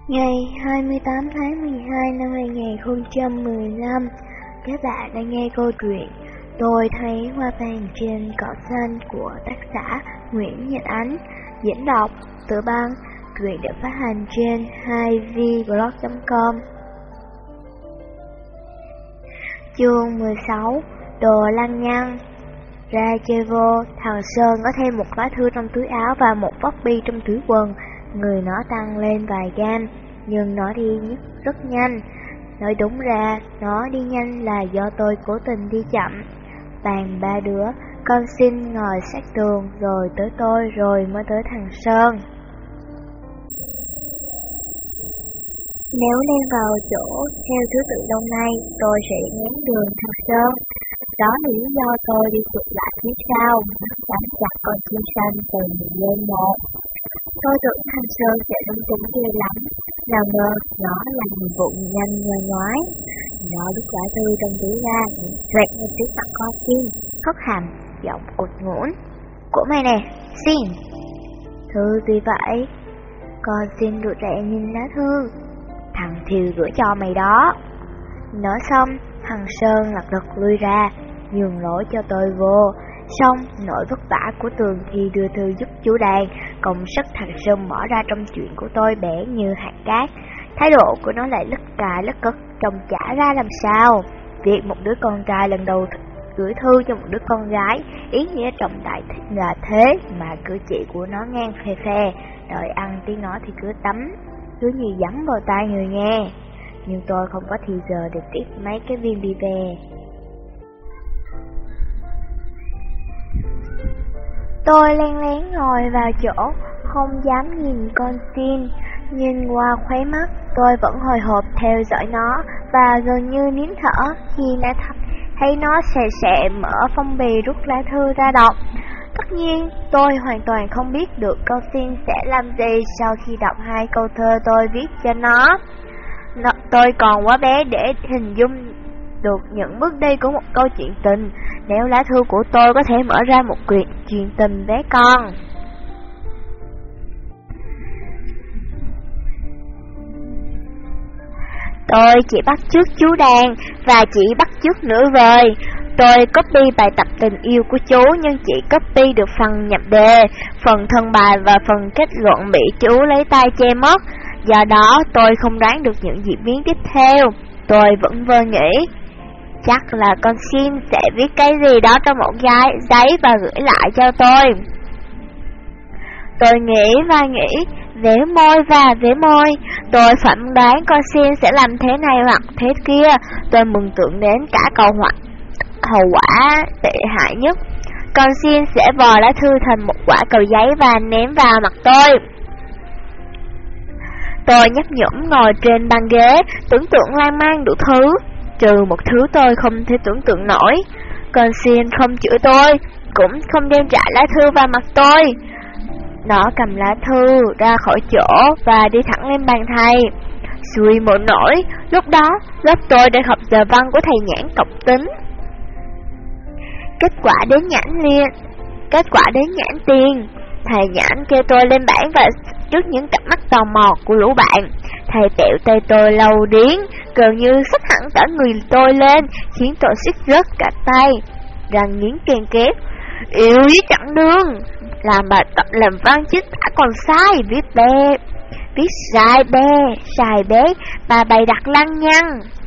Ngày 28 tháng 12 năm 2015, các bạn đang nghe câu chuyện Tôi thấy hoa vàng trên cỏ xanh của tác giả Nguyễn Nhật Ánh, diễn đọc Tự Băng. Truyện được phát hành trên 2vblog.com. Chương 16. Đồ lăng nhăng. Ra chơi vô, thằng Sơn có thêm một lá thư trong túi áo và một vóc bi trong túi quần. Người nó tăng lên vài gam, nhưng nó đi rất nhanh. Nói đúng ra, nó đi nhanh là do tôi cố tình đi chậm. Bàn ba đứa, con xin ngồi sát tường, rồi tới tôi, rồi mới tới thằng Sơn. Nếu lên vào chỗ theo thứ tự đông nay, tôi sẽ nhắm đường thằng Sơn. Đó là lý do tôi đi chụp lại phía sau, bám chặt con chim xanh từ lên một. Tôi tưởng thằng Sơn sẽ lung tung ghê lắm, nào ngờ nó làm nhiệm vụ nhanh nhoi nhói. Nó đút lá thư trong túi ra, rẹt ngay trước mặt con chim, hất hàm, giọng cụt ngủn. Của mày nè, xin. Thư gì vậy? Con xin rụt rè nhìn lá thư. Thằng Thiều gửi cho mày đó. Nói xong, thằng Sơn lật đật lui ra, nhường lối cho tôi vô. Xong, nỗi vất vả của Tường khi đưa thư giúp chú Đàn, công sức thằng Sơn bỏ ra trong chuyện của tôi bé như hạt cát. Thái độ của nó lại lất cà lất cất, trông chả ra làm sao. Việc một đứa con trai lần đầu gửi thư cho một đứa con gái, ý nghĩa trọng đại là thế mà cử chỉ của nó ngang phè phè, đợi ăn tiếng nó thì cứ tắm, cứ như dẫm vào tai người nghe. Nhưng tôi không có thì giờ để tiếp mấy cái viên đi về. Tôi len lén ngồi vào chỗ, không dám nhìn con tin. Nhìn qua khóe mắt, tôi vẫn hồi hộp theo dõi nó và gần như nín thở khi thấy nó xè mở phong bì rút lá thư ra đọc. Tất nhiên, tôi hoàn toàn không biết được con tin sẽ làm gì sau khi đọc hai câu thơ tôi viết cho nó. Tôi còn quá bé để hình dung được những bước đi của một câu chuyện tình, nếu lá thư của tôi có thể mở ra một chuyện tình bé con. Tôi chỉ bắt chước chú Đàn và chỉ bắt chước nửa vời. Tôi copy bài tập tình yêu của chú nhưng chỉ copy được phần nhập đề, phần thân bài và phần kết luận bị chú lấy tay che mất. Do đó tôi không đoán được những diễn biến tiếp theo. Tôi vẫn vơ nghĩ chắc là con xin sẽ viết cái gì đó trong một giấy và gửi lại cho tôi. Tôi nghĩ và nghĩ, vẽ môi và vẽ môi. Tôi phỏng đoán con xin sẽ làm thế này hoặc thế kia. Tôi mừng tượng đến cả hậu quả tệ hại nhất. Con xin sẽ vò lá thư thành một quả cầu giấy và ném vào mặt tôi. Tôi nhấp nhổm ngồi trên băng ghế, tưởng tượng lan man đủ thứ, trừ một thứ tôi không thể tưởng tượng nổi. Con xin không chửi tôi, cũng không đem trả lá thư vào mặt tôi. Nó cầm lá thư ra khỏi chỗ và đi thẳng lên bàn thầy. Xui một nỗi, lúc đó lớp tôi đang học giờ văn của thầy Nhãn cộng tính. Kết quả đến nhãn tiền. Thầy Nhãn kêu tôi lên bảng và trước những cặp mắt tò mò của lũ bạn, thầy tẹo tay tôi lâu điếng, gần như xách hẳn cả người tôi lên, khiến tôi suýt rớt cả tay. Răng nghiến kèn két, yêu với chẳng đương. Làm bài tập làm văn chứ đã còn sai, viết sai bé, bà bày đặt lăng nhăng.